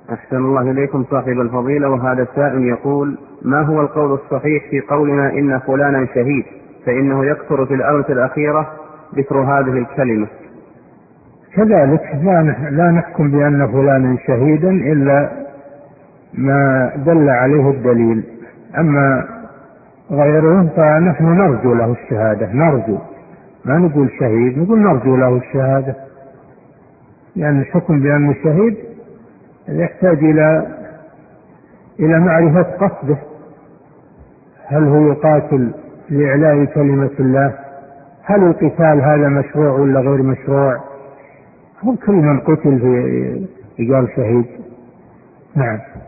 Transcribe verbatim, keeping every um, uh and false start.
أحسن الله إليكم صاحب الفضيلة. وهذا السائل يقول: ما هو القول الصحيح في قولنا إن فلانا شهيد، فإنه يكثر في الآونة الأخيرة ذكر هذه الكلمة؟ كذلك لا نحكم بأن فلانا شهيدا إلا ما دل عليه الدليل. أما غيره فنحن نرجو له الشهادة، نرجو، ما نقول شهيد، نقول نرجو له الشهادة، لأن يعني الحكم بأنه شهيد يحتاج إلى إلى معرفة قصده، هل هو يقاتل لإعلاء كلمة الله؟ هل القتال هذا مشروع ولا غير مشروع؟ هو كل من قتل يقال شهيد. نعم.